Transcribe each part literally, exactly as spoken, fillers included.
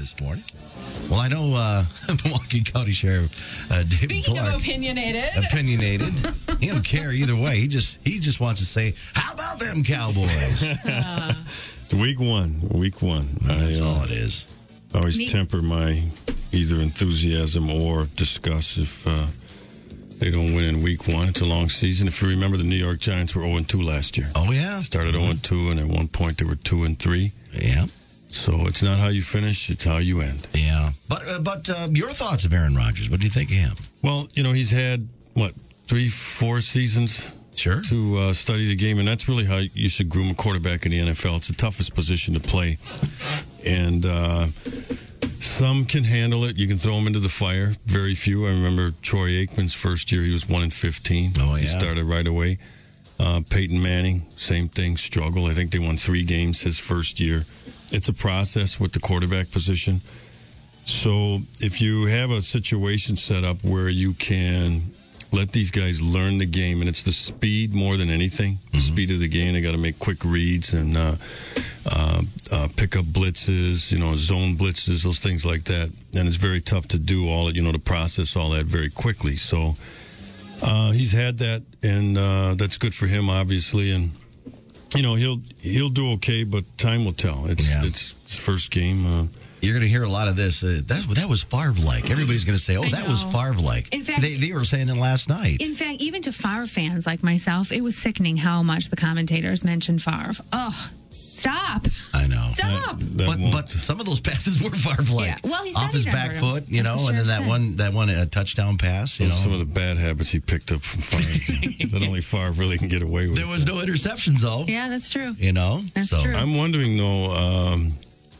this morning. Well, I know uh, Milwaukee County Sheriff uh, David Speaking Clark, of opinionated. Opinionated. He don't care either way. He just he just wants to say, how about them Cowboys? Uh, week one. Week one. That's I, uh, all it is. I always Me- temper my either enthusiasm or disgust if uh, they don't win in week one. It's a long season. If you remember, the New York Giants were oh and two last year. Oh, yeah. Started oh and two, and at one point they were two and three. Yeah. So it's not how you finish, it's how you end. Yeah. But, uh, but uh, your thoughts of Aaron Rodgers, what do you think of him? Well, you know, he's had, what, three, four seasons Sure. to uh, study the game, and that's really how you should groom a quarterback in the N F L. It's the toughest position to play. And uh, some can handle it. You can throw them into the fire. Very few. I remember Troy Aikman's first year, he was one and fifteen. Oh, yeah. He started right away. Uh, Peyton Manning, same thing, struggle. I think they won three games his first year. It's a process with the quarterback position. So if you have a situation set up where you can let these guys learn the game, and it's the speed more than anything, the Mm-hmm. speed of the game. They got to make quick reads and uh, uh, uh, pick up blitzes, you know, zone blitzes, those things like that. And it's very tough to do all, you know, to process all that very quickly. So uh, he's had that, and uh, that's good for him, obviously. And you know, he'll he'll do okay, but time will tell. It's Yeah. it's his first game. Uh, You're going to hear a lot of this. Uh, that that was Favre-like. Everybody's going to say, oh, I that was know. Favre-like. In fact- they, they were saying it last night. In fact, even to Favre fans like myself, it was sickening how much the commentators mentioned Favre. Oh, stop. I know. Stop. that But won't- but some of those passes were Favre-like. Yeah. Well, he off his studied back under him. foot, you That's know, the and then sheriff that said. one that one uh, touchdown pass, you those are some know. of the bad habits he picked up from Favre that only Favre really can get away with. There was no interceptions, though. Yeah, that's true. You know, That's so true. I'm wondering, though, um,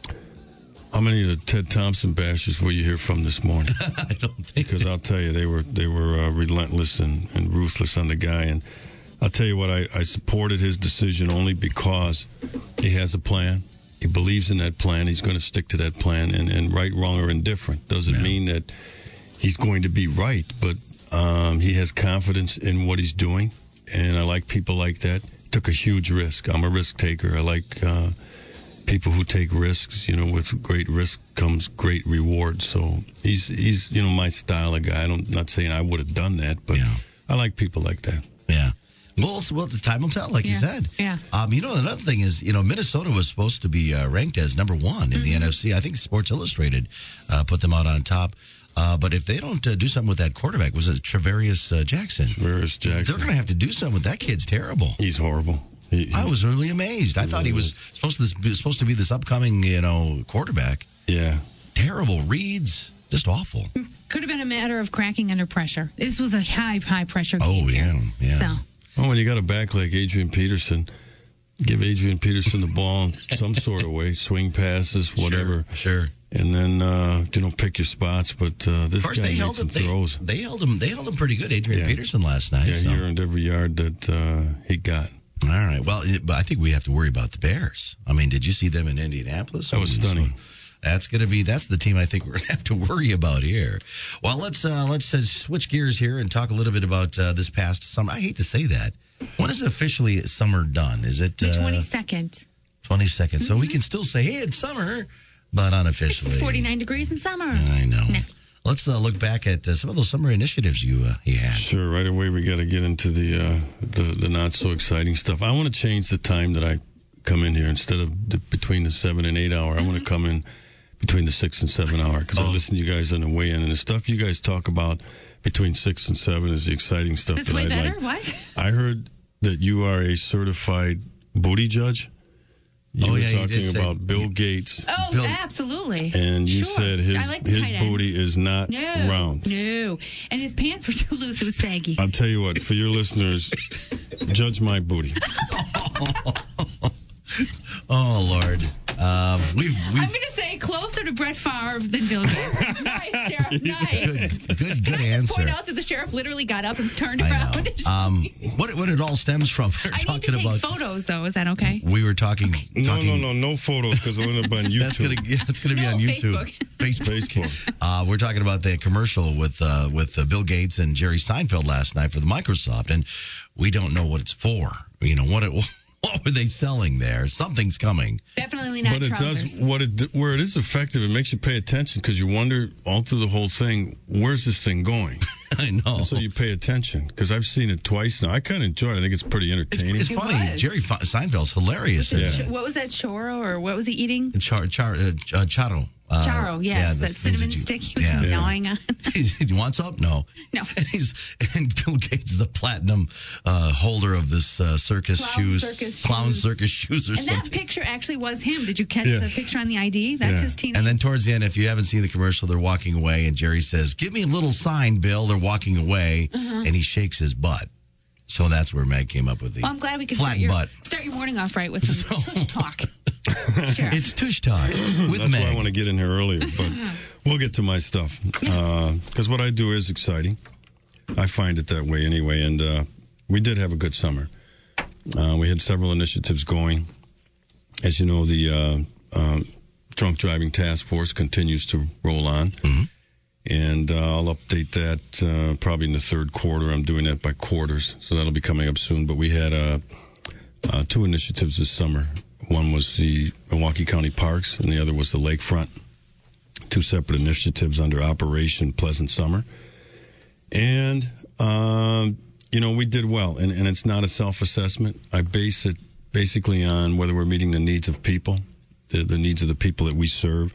how many of the Ted Thompson bashers will you hear from this morning? I don't think Because I'll tell you, they were they were uh, relentless and, and ruthless on the guy. And I'll tell you what, I, I supported his decision only because he has a plan. He believes in that plan. He's going to stick to that plan. And, and right, wrong, or indifferent doesn't Yeah. mean that he's going to be right. But um, he has confidence in what he's doing. And I like people like that. Took a huge risk. I'm a risk taker. I like uh, people who take risks. You know, with great risk comes great reward. So he's, he's you know, my style of guy. I don't, not saying I would have done that, but Yeah. I like people like that. Yeah. Well, so- well, the time will tell, like you Yeah. said. Yeah. Um, you know, another thing is, you know, Minnesota was supposed to be uh, ranked as number one in the Mm-hmm. N F C. I think Sports Illustrated uh, put them out on top. Uh, but if they don't uh, do something with that quarterback, was it Travarius uh, Jackson? Whereas They're Jackson, going to have to do something with that kid's terrible. he's horrible. He, he- I was really amazed. I thought he was supposed to this, supposed to be this upcoming, you know, quarterback. yeah. Terrible reads, just awful. Could have been a matter of cracking under pressure. This was a high, high pressure Oh game. yeah, yeah. So, Well, when you got a back like Adrian Peterson, give Adrian Peterson the ball in some sort of way, swing passes, whatever, Sure. sure. and then uh, you know pick your spots. But uh, this Of course, guy they made held some him. They, throws. they held him. They held him pretty good, Adrian Yeah. Peterson last night. Yeah, so. he earned every yard that uh, he got. All right. Well, it, but I think we have to worry about the Bears. I mean, did you see them in Indianapolis? That was Ooh, stunning. so That's going to be that's the team I think we're going to have to worry about here. Well, let's uh, let's uh, switch gears here and talk a little bit about uh, this past summer. I hate to say that. When is it officially summer done? Is it the uh, twenty-second. twenty-second? So we can still say, hey, it's summer, but unofficially. It's forty-nine degrees in summer. I know. No. Let's uh, look back at uh, some of those summer initiatives you uh, you had. Sure. Right away, we got to get into the, uh, the the not so exciting stuff. I want to change the time that I come in here instead of the, between the seven and eight hour. I want to come in between the six and seven hour because Oh. I listen to you guys on the way in, and the stuff you guys talk about between six and seven is the exciting stuff That's that way I better. like. What? I heard that you are a certified booty judge. You Oh, were yeah, you talking did say- about Bill Gates, Oh, Bill- absolutely. and you Sure. said his I like the his tight ends. booty is not No, round. no, and his pants were too loose. It was saggy. I'll tell you what, for your listeners, judge my booty. Oh Lord, um, we've I'm we've going to say closer to Brett Favre than Bill Gates. Nice, Sheriff. Nice. good good good Can I just answer. point out that the sheriff literally got up and turned I around? know. and- Um, what what it all stems from? We're I need talking to take about. photos, though. Is that okay? We were talking. No, talking no, no, no photos because it'll end up on YouTube. That's gonna yeah, that's gonna be No, on YouTube, Facebook. Facebook. Uh, we're talking about the commercial with uh, with uh, Bill Gates and Jerry Seinfeld last night for the Microsoft, and we don't know what it's for. You know what it What were they selling there? Something's coming. Definitely not But it trousers. does what it where it is effective. It makes you pay attention because you wonder all through the whole thing, where's this thing going? I know. And so you pay attention because I've seen it twice now. I kind of enjoy it. I think it's pretty It's, entertaining. it's It funny. was. Jerry Fe- Seinfeld's hilarious. in Ch- it. What was that, choro, or what was he eating? Char, char, uh, ch- uh, charo. Uh, Charo, yes. yeah, that the things cinnamon that you- stick he was yeah. gnawing on. He wants up? No. No. And he's and Bill Gates is a platinum uh, holder of this uh, circus Clown shoes, circus clown shoes. circus shoes or And that something. picture actually was him. Did you catch Yeah. the picture on the I D? That's Yeah. his teenage. And then towards the end, if you haven't seen the commercial, they're walking away, and Jerry says, "Give me a little sign, Bill." They're walking away, Uh-huh. and he shakes his butt. So that's where Meg came up with the Well, I'm glad we could flat start your, butt. start your morning off right with some So- tush talk. Sure. It's Tush Talk with That's Meg. why I want to get in here earlier, but we'll get to my stuff. Because what I do is exciting. I find it that way anyway, and uh, we did have a good summer. Uh, we had several initiatives going. As you know, the uh, um, Drunk Driving Task Force continues to roll on. Mm-hmm. And uh, I'll update that uh, probably in the third quarter. I'm doing that by quarters, so that'll be coming up soon. But we had uh, uh, two initiatives this summer. One was the Milwaukee County Parks, and the other was the Lakefront. Two separate initiatives under Operation Pleasant Summer. And, um, you know, we did well. And, and it's not a self-assessment. I base it basically on whether we're meeting the needs of people, the, the needs of the people that we serve.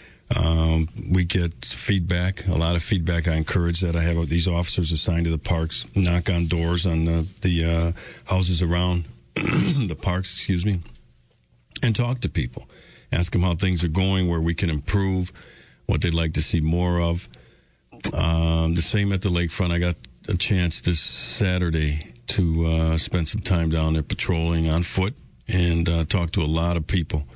Um, we get feedback, a lot of feedback. I encourage that. I have these officers assigned to the parks, knock on doors on the, the uh, houses around the parks, excuse me, and talk to people. Ask them how things are going, where we can improve, what they'd like to see more of. Um, the same at the lakefront. I got a chance this Saturday to uh, spend some time down there patrolling on foot and uh, talk to a lot of people.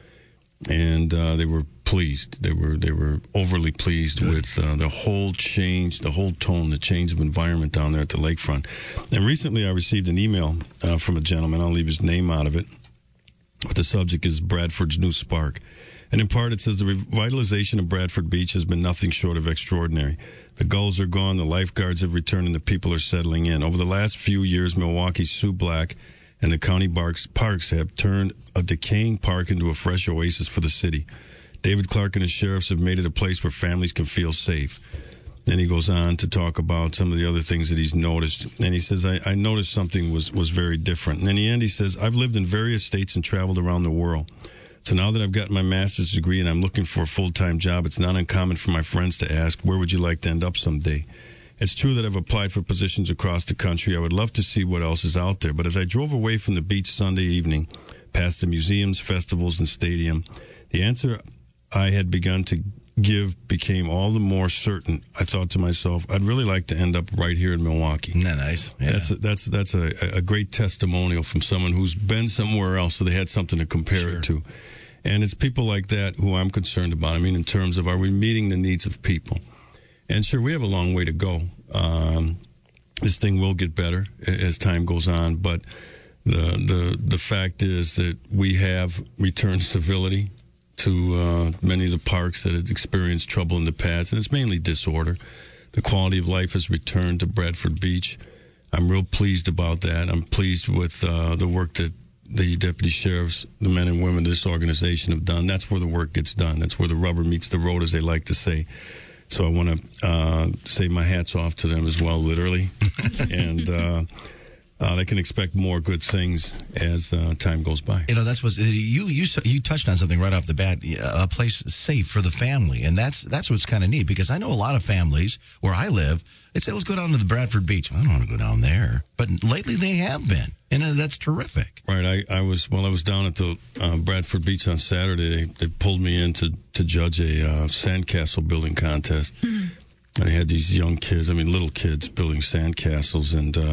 And uh, they were pleased. They were they were overly pleased Good. with uh, the whole change, the whole tone, the change of environment down there at the lakefront. And recently I received an email uh, from a gentleman. I'll leave his name out of it. But the subject is Bradford's new spark. And in part, it says the revitalization of Bradford Beach has been nothing short of extraordinary. The gulls are gone, the lifeguards have returned, and the people are settling in. Over the last few years, Milwaukee's Sue Black and the county parks, parks have turned a decaying park into a fresh oasis for the city. David Clark and his sheriffs have made it a place where families can feel safe. Then he goes on to talk about some of the other things that he's noticed. And he says, I, I noticed something was, was very different. And in the end, he says, I've lived in various states and traveled around the world. So now that I've gotten my master's degree and I'm looking for a full-time job, it's not uncommon for my friends to ask, where would you like to end up someday? It's true that I've applied for positions across the country. I would love to see what else is out there. But as I drove away from the beach Sunday evening, past the museums, festivals, and stadium, the answer I had begun to give became all the more certain. I thought to myself, I'd really like to end up right here in Milwaukee. Isn't that nice? Yeah. That's a, that's that's a, a great testimonial from someone who's been somewhere else, so they had something to compare Sure. it to. And it's people like that who I'm concerned about. I mean, in terms of, are we meeting the needs of people? And sure, we have a long way to go. Um, this thing will get better as time goes on, but the the the fact is that we have returned civility to uh, many of the parks that had experienced trouble in the past, and it's mainly disorder. The quality of life has returned to Bradford Beach. I'm real pleased about that. I'm pleased with uh, the work that the deputy sheriffs, the men and women of this organization have done. That's where the work gets done. That's where the rubber meets the road, as they like to say. So I want to uh, say my hat's off to them as well, literally. and uh, uh, they can expect more good things as uh, time goes by. You know, that's what you you you touched on something right off the bat. A place safe for the family, and that's that's what's kind of neat, because I know a lot of families where I live. They say, let's go down to the Bradford Beach. I don't want to go down there, but lately they have been, and uh, that's terrific. Right. I, I was while I was down at the uh, Bradford Beach on Saturday. They, they pulled me in to to judge a uh, sandcastle building contest. Mm-hmm. And they had these young kids. I mean, little kids building sandcastles, and uh,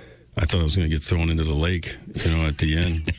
I thought I was going to get thrown into the lake, you know, at the end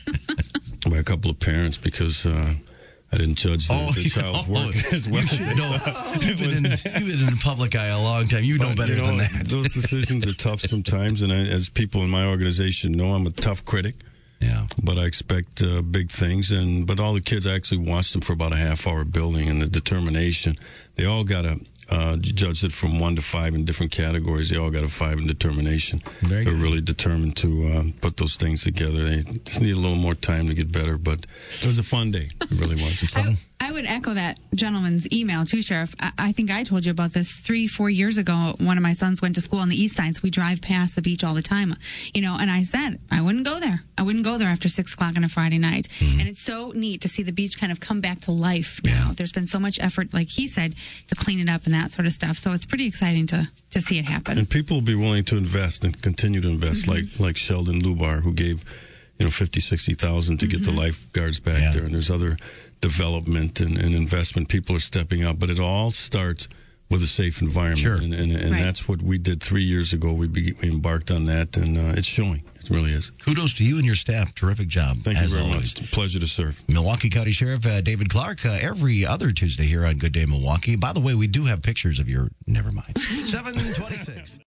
by a couple of parents because uh, I didn't judge the, Oh, the you child's know, work as well. You should know. You've been, in, you've been in the public eye a long time. You know But, better you know, than that. Those decisions are tough sometimes, and I, as people in my organization know, I'm a tough critic. Yeah. But I expect uh, big things, and but all the kids, I actually watched them for about a half hour building, and the determination. They all got a, uh, judged it from one to five in different categories. They all got a five in determination. Very They're good. really determined to uh, put those things together. They just need a little more time to get better, but it was a fun day. It really was. I, I would echo that gentleman's email too, Sheriff. I, I think I told you about this three, four years ago. One of my sons went to school on the east side, so we drive past the beach all the time. You know, and I said I wouldn't go there. I wouldn't go there after six o'clock on a Friday night. Mm-hmm. And it's so neat to see the beach kind of come back to life now. Yeah. There's been so much effort, like he said, to clean it up and that sort of stuff. So it's pretty exciting to to see it happen. And people will be willing to invest and continue to invest, mm-hmm. like like Sheldon Lubar, who gave, you know, fifty, sixty thousand to mm-hmm. get the lifeguards back yeah. there. And there's other development and, and investment. People are stepping up, but it all starts with a safe environment. Sure. And, and, and right. that's what we did three years ago. We, be, we embarked on that, and uh, it's showing. It really is. Kudos to you and your staff. Terrific job. Thank as you very always. much. Pleasure to serve. Milwaukee County Sheriff uh, David Clark, uh, every other Tuesday here on Good Day Milwaukee. By the way, we do have pictures of your. Never mind. seven twenty-six.